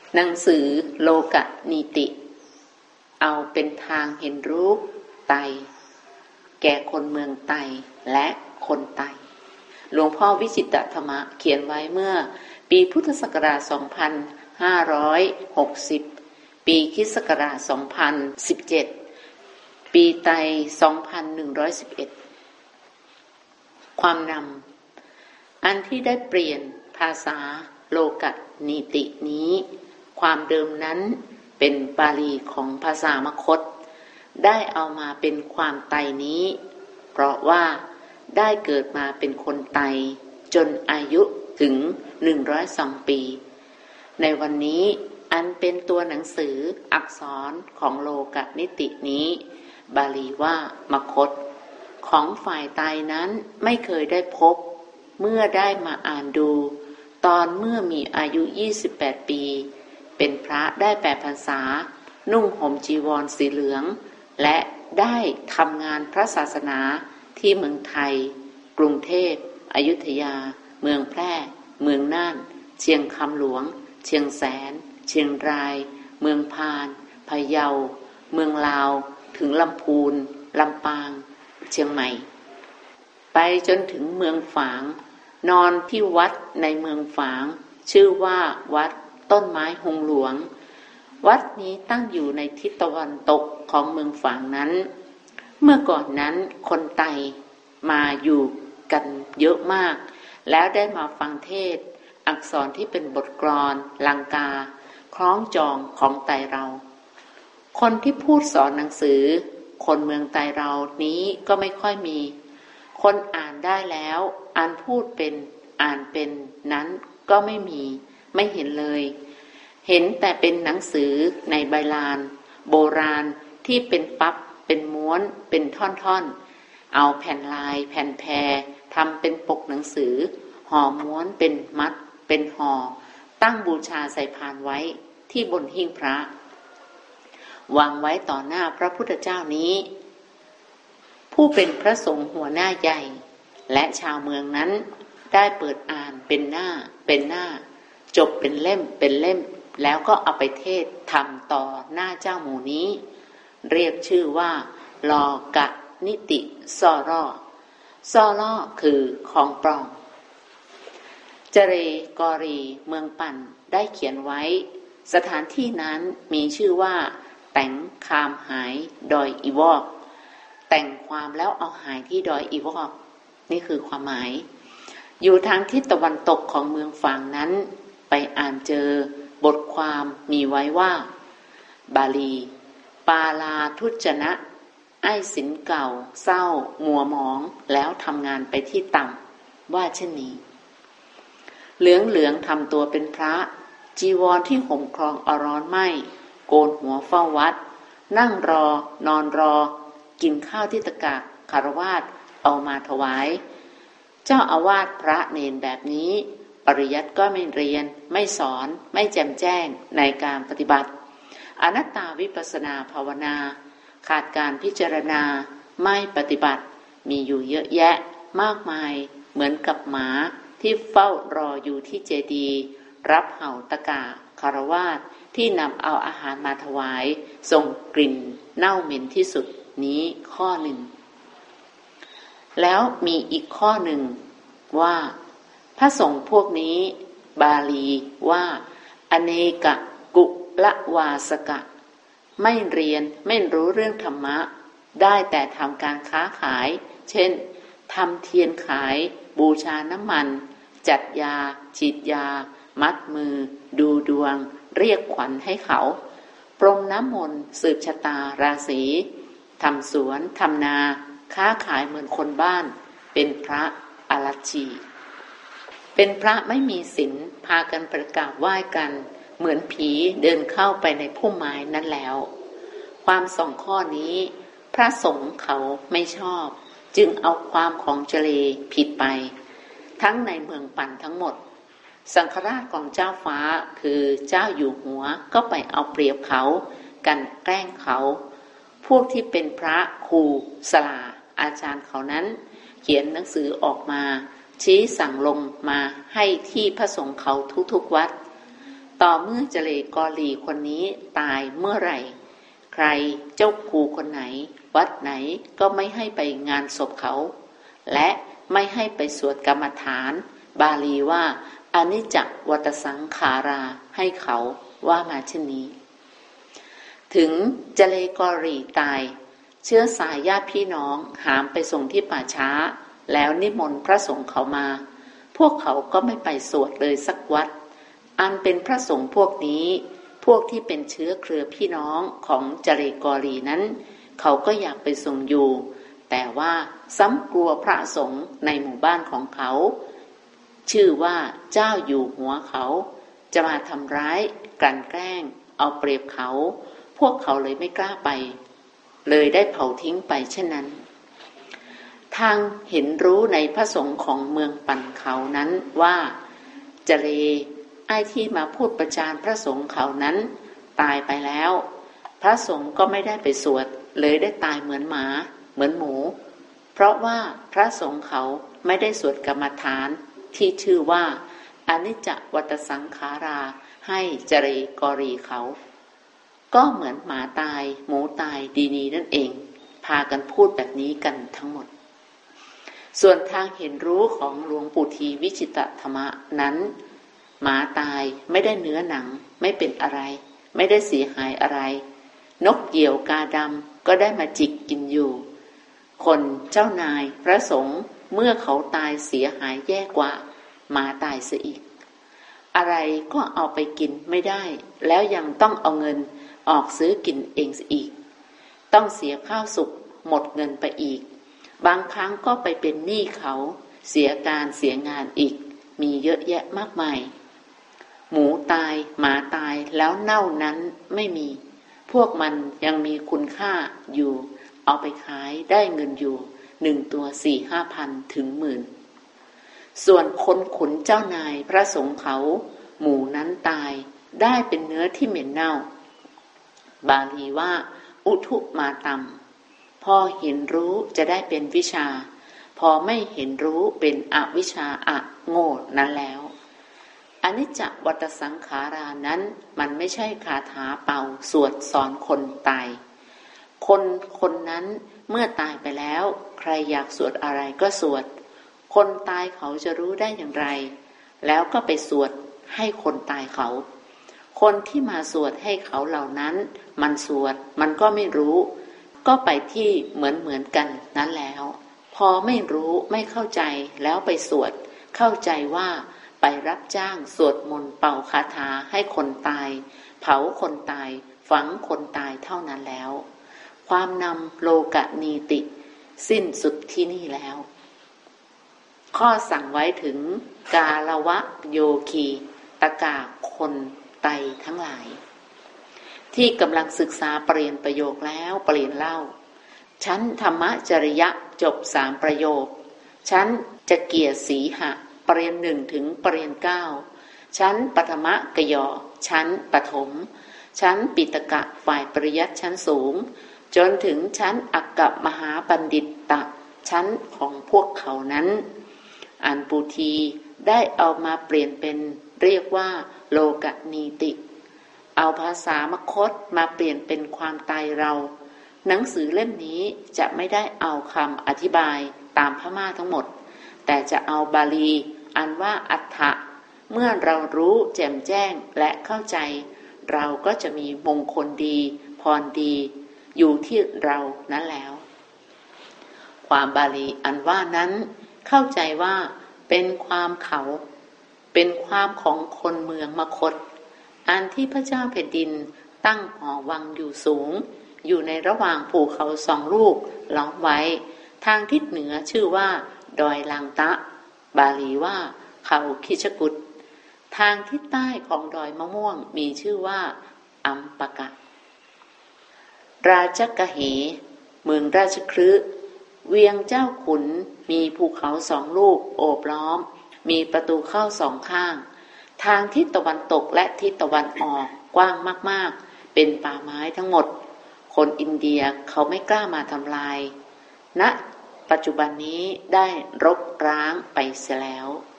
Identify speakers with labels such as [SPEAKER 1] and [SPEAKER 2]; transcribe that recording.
[SPEAKER 1] หนังสือโลกนีติเอาเป็นทางเห็นรูปไตแก่คนเมืองไตและคนไตหลวงพ่อวิจิตรธรรมะเขียนไว้เมื่อปีพุทธศักราช 2560 ปีคริสต์ศักราช 2017 ปีไต 2111 ความนำอันที่ได้เปลี่ยนภาษาโลกนีตินี้ความเดิมนั้นเป็นบาลีของภาษามคธได้เอามาเป็นความไตนี้เพราะว่าได้เกิดมาเป็นคนไตจนอายุถึง102 ปีในวันนี้อันเป็นตัวหนังสืออักษรของโลกนิตินี้บาลีว่ามคธของฝ่ายไตนั้นไม่เคยได้พบเมื่อได้มาอ่านดูตอนเมื่อมีอายุ28 ปีเป็นพระได้8 พรรษานุ่งห่มจีวรสีเหลืองและได้ทำงานพระศาสนาที่เมืองไทยกรุงเทพอยุธยาเมืองแพร่เมืองน่านเชียงคำหลวงเชียงแสนเชียงรายเมืองพานพะเยาเมืองลาวถึงลำพูนลำปางเชียงใหม่ไปจนถึงเมืองฝางนอนที่วัดในเมืองฝางชื่อว่าวัดต้นไม้หงหลวงวัดนี้ตั้งอยู่ในทิศตะวันตกของเมืองฝางนั้นเมื่อก่อนนั้นคนไตมาอยู่กันเยอะมากแล้วได้มาฟังเทศน์อักษรที่เป็นบทกลอนลังกาคล้องจองของไตเราคนที่พูดสอนหนังสือคนเมืองไตเรานี้ก็ไม่ค่อยมีคนอ่านได้แล้วอ่านพูดเป็นอ่านเป็นนั้นก็ไม่มีไม่เห็นเลยเห็นแต่เป็นหนังสือในใบลานโบราณที่เป็นปั๊บเป็นม้วนเป็นท่อนๆเอาแผ่นลายแผ่นแพรทำเป็นปกหนังสือห่อม้วนเป็นมัดเป็นห่อตั้งบูชาใส่พานไว้ที่บนหิ้งพระวางไว้ต่อหน้าพระพุทธเจ้านี้ผู้เป็นพระสงฆ์หัวหน้าใหญ่และชาวเมืองนั้นได้เปิดอ่านเป็นหน้าเป็นหน้าจบเป็นเล่มเป็นเล่มแล้วก็เอาไปเทศทำต่อหน้าเจ้าหมู่นี้เรียกชื่อว่าลอกนิติซ่อร่อคือของปลอมเจเรกอรีเมืองปั่นได้เขียนไว้สถานที่นั้นมีชื่อว่าแต่งคามหายดอยอีวอกแต่งความแล้วเอาหายที่ดอยอีวอกนี่คือความหมายอยู่ทางทิศตะวันตกของเมืองฝางนั้นไปอ่านเจอบทความมีไว้ว่าบาลีปาลาทุจนะไอ้สินเก่าเศร้ามัวหมองแล้วทำงานไปที่ต่ำว่าเช่นนี้เหลืองทำตัวเป็นพระจีวรที่ห่มครองอร้อนไหมโกนหัวเฝ้าวัดนั่งรอนอนรอกินข้าวที่ตะกะคารวาสเอามาถวายเจ้าอาวาสพระเนนแบบนี้ปริยัติก็ไม่เรียนไม่สอนไม่แจ่มแจ้งในการปฏิบัติอนัตตาวิปัสสนาภาวนาขาดการพิจารณาไม่ปฏิบัติมีอยู่เยอะแยะมากมายเหมือนกับหมาที่เฝ้ารออยู่ที่เจดีย์รับเห่าตะกะคารวาสที่นำเอาอาหารมาถวายส่งกลิ่นเน่าเหม็นที่สุดนี้ข้อหนึ่งแล้วมีอีกข้อหนึ่งว่าพระสงฆ์พวกนี้บาลีว่าอเนกกุละวาสกะไม่เรียนไม่รู้เรื่องธรรมะได้แต่ทำการค้าขายเช่นทำเทียนขายบูชาน้ำมันจัดยาฉีดยามัดมือดูดวงเรียกขวัญให้เขาปรงน้ำมนต์สืบชะตาราศีทำสวนทำนาค้าขายเหมือนคนบ้านเป็นพระอรัชชีเป็นพระไม่มีศีลพากันประกราบไหว้กันเหมือนผีเดินเข้าไปในพุ่มไม้นั้นแล้วความสองข้อนี้พระสงฆ์เขาไม่ชอบจึงเอาความของเจเลผิดไปทั้งในเมืองปั่นทั้งหมดสังฆราชของเจ้าฟ้าคือเจ้าอยู่หัวก็ไปเอาเปรียบเขากันแกล้งเขาพวกที่เป็นพระครูสลาอาจารย์เขานั้นเขียนหนังสือออกมาชี้สั่งลงมาให้ที่พระสงฆ์เขาทุกๆวัดต่อเมื่อเจเลกอรีคนนี้ตายเมื่อไหร่ใครเจ้าครูคนไหนวัดไหนก็ไม่ให้ไปงานศพเขาและไม่ให้ไปสวดกรรมฐานบาลีว่าอนิจจวัตสังขาราให้เขาว่ามาเช่นนี้ถึงเจเลกอรีตายเชื้อสายญาติพี่น้องหามไปส่งที่ป่าช้าแล้วนิมนต์พระสงฆ์เขามาพวกเขาก็ไม่ไปสวดเลยสักวัดอันเป็นพระสงฆ์พวกนี้พวกที่เป็นเชื้อเครือพี่น้องของเจเลกอรีนั้นเขาก็อยากไปส่งอยู่แต่ว่าซ้ำกลัวพระสงฆ์ในหมู่บ้านของเขาชื่อว่าเจ้าอยู่หัวเขาจะมาทำร้ายกลั่นแกล้งเอาเปรียบเขาพวกเขาเลยไม่กล้าไปเลยได้เผาทิ้งไปเช่นนั้นทางเห็นรู้ในพระสงฆ์ของเมืองปันเขานั้นว่าเจเลไอ้ที่มาพูดประจานพระสงฆ์เขานั้นตายไปแล้วพระสงฆ์ก็ไม่ได้ไปสวดเลยได้ตายเหมือนหมาเหมือนหมูเพราะว่าพระสงฆ์เขาไม่ได้สวดกรรมฐานที่ชื่อว่าอนิจจวัตสังขาราให้เจเลกอรีเขาก็เหมือนหมาตายหมูตายดีๆนั่นเองพากันพูดแบบนี้กันทั้งหมดส่วนทางเห็นรู้ของหลวงปู่ทีวิจิตรธรรมะนั้นหมาตายไม่ได้เนื้อหนังไม่เป็นอะไรไม่ได้เสียหายอะไรนกเหยี่ยวกาดำก็ได้มาจิกกินอยู่คนเจ้านายพระสงฆ์เมื่อเขาตายเสียหายแย่กว่าหมาตายเสียอีกอะไรก็เอาไปกินไม่ได้แล้วยังต้องเอาเงินออกซื้อกินเองอีกต้องเสียข้าวสุกหมดเงินไปอีกบางครั้งก็ไปเป็นหนี้เขาเสียการเสียงานอีกมีเยอะแยะมากมายหมูตายหมาตายแล้วเน่านั้นไม่มีพวกมันยังมีคุณค่าอยู่เอาไปขายได้เงินอยู่1 ตัว 4-5 พันถึง10,000ส่วนคนขุนเจ้านายพระสงฆ์เขาหมูนั้นตายได้เป็นเนื้อที่เหม็นเน่าบาลีว่าอุทุมาตัมพอเห็นรู้จะได้เป็นวิชาพอไม่เห็นรู้เป็นอวิชชาอะโง่นั้นแล้วอนิจจวัตสังขารานั้นมันไม่ใช่คาถาเป่าสวดสอนคนตายคนนั้นเมื่อตายไปแล้วใครอยากสวดอะไรก็สวดคนตายเขาจะรู้ได้อย่างไรแล้วก็ไปสวดให้คนตายเขาคนที่มาสวดให้เขาเหล่านั้นมันสวดมันก็ไม่รู้ก็ไปที่เหมือนกันนั้นแล้วพอไม่รู้ไม่เข้าใจแล้วไปสวดเข้าใจว่าไปรับจ้างสวดมนต์เป่าคาถาให้คนตายเผาคนตายฝังคนตายเท่านั้นแล้วความนำโลกนีติสิ้นสุดที่นี่แล้วข้อสั่งไว้ถึงกาลวะโยคีตกาคนไตทั้งหลายที่กำลังศึกษาปรริญญาประโยคแล้วปรริญญาเล่าชั้นธรรมจริยะจบ3 ประโยคชั้นจะเกียรติสีหะปรริญญา1ถึงปรริญญา9ชั้นปฐมกยชั้นปฐมชั้นปิตกะฝ่ายปริยัติชั้นสูงจนถึงชั้นอักกมหาบัณฑิตะชั้นของพวกเขานั้นอันปูทีได้เอามาเปลี่ยนเป็นเรียกว่าโลกนีติเอาภาษามคธมาเปลี่ยนเป็นความตายเราหนังสือเล่มนี้จะไม่ได้เอาคำอธิบายตามพม่าทั้งหมดแต่จะเอาบาลีอันว่าอัฏฐะเมื่อเรารู้แจ่มแจ้งและเข้าใจเราก็จะมีมงคลดีพรดีอยู่ที่เรานั้นแล้วความบาลีอันว่านั้นเข้าใจว่าเป็นความเขาเป็นความของคนเมืองมคธอันที่พระเจ้าแผ่นดินตั้งหอวังอยู่สูงอยู่ในระหว่างภูเขา2 ลูกล้อมไว้ทางทิศเหนือชื่อว่าดอยลังตะบาลีว่าเขาคิชกุฏทางทิศใต้ของดอยมะม่วงมีชื่อว่าอัมปกะราชกเหเมืองราชคฤห์เวียงเจ้าขุนมีภูเขา2 ลูกโอบล้อมมีประตูเข้า2 ข้างทางทิศตะวันตกและทิศตะวันออกกว้างมากๆเป็นป่าไม้ทั้งหมดคนอินเดียเขาไม่กล้ามาทำลายณปัจจุบันนี้ได้รกร้างไปเสียแล้ว